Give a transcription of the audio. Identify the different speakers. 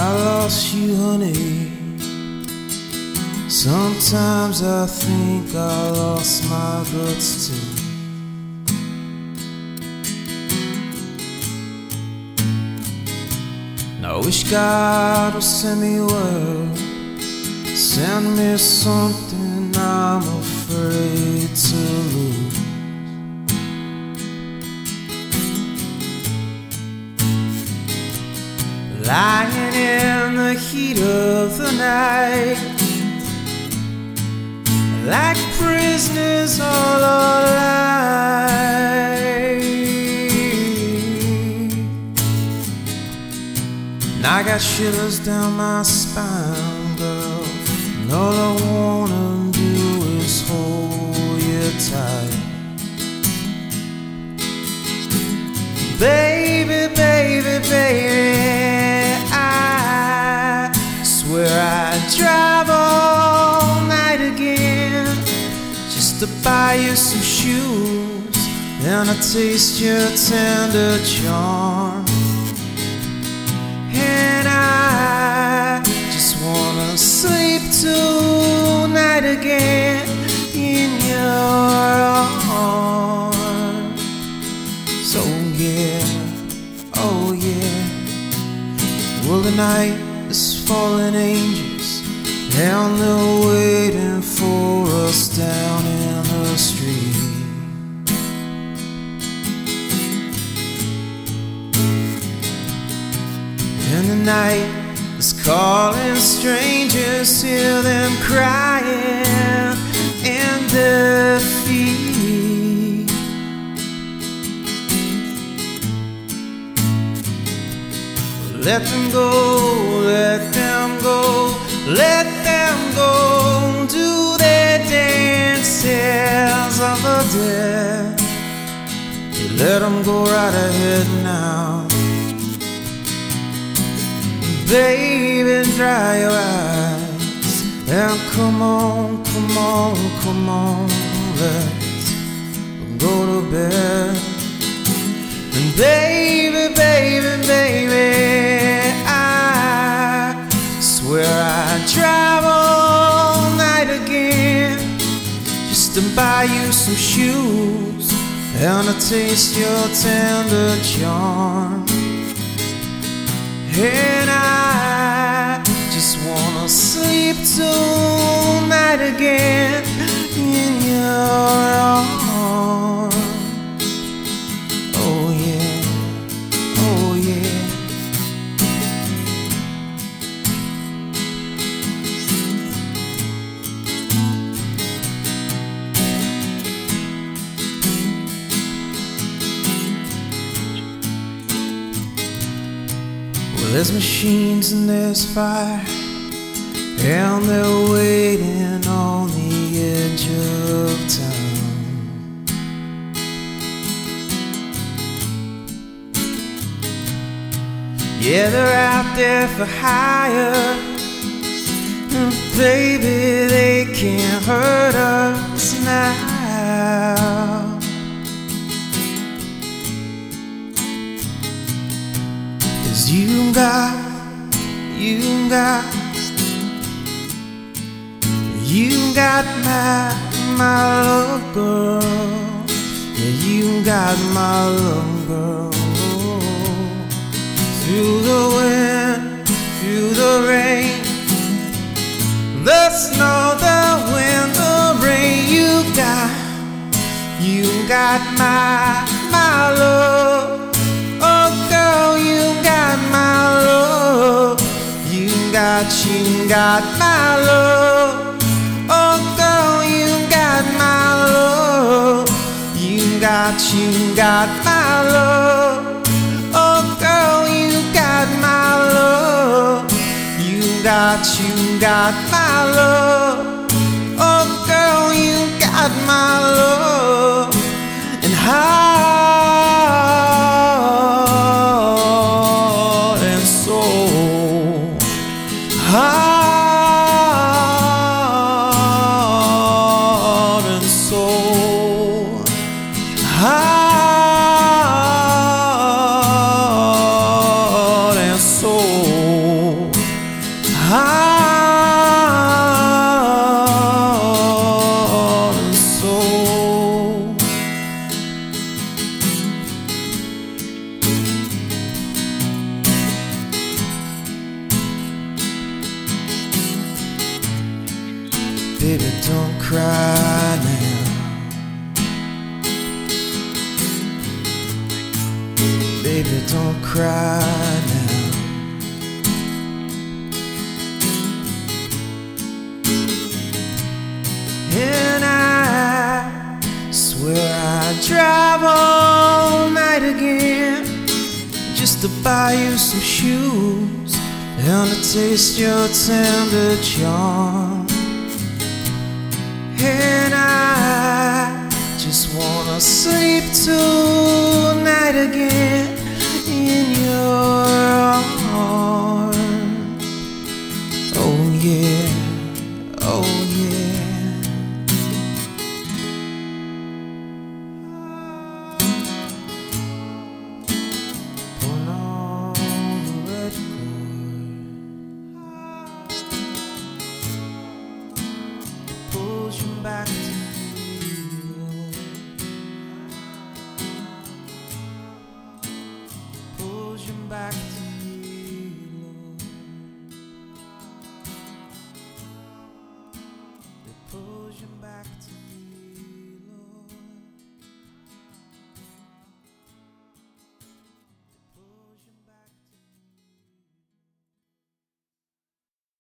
Speaker 1: I lost you, honey. Sometimes I think I lost my guts too. And I wish God would send me word, send me something I'm afraid to lose. Lying in the heat of the night, like prisoners all our life. And I got shivers down my spine, girl, and all I wanna do is hold you tight. Baby, baby, baby, I swear I'd drive all night again just to buy you some shoes and to taste your tender charm. And I just wanna sleep tonight again in your arms. So yeah, oh yeah. Well, the night is falling angels, and they're waiting for us down in the street. And the night is calling strangers, hear them crying in defeat. Let them go, let them go, let them go, do their dances of the dead. You let them go right ahead now. Baby, dry your eyes and come on, come on, come on, let's go to bed. And baby, baby, baby, I swear I'd drive all night again just to buy you some shoes and to taste your tender charm. And I just wanna sleep tonight again in your arms. Oh yeah, oh yeah. Well, there's machines and there's fire, and they're waiting on the edge of town. Yeah, they're out there for hire, and baby, they can't hurt us now. 'Cause you got my love, girl. Yeah, you got my love, girl. Through the wind, through the rain, the snow, the wind, the rain, you got my love. Oh girl, you got my love. You got my love. Oh girl, you got my love. You got my love. Oh girl, you got my love. You got my love. Oh girl, you got my love. And heart and soul, heart and soul, heart and soul. Baby, don't cry now. Baby, don't cry now. And I swear I'd drive all night again just to buy you some shoes and to taste your tender charm. And I just wanna sleep tonight again in your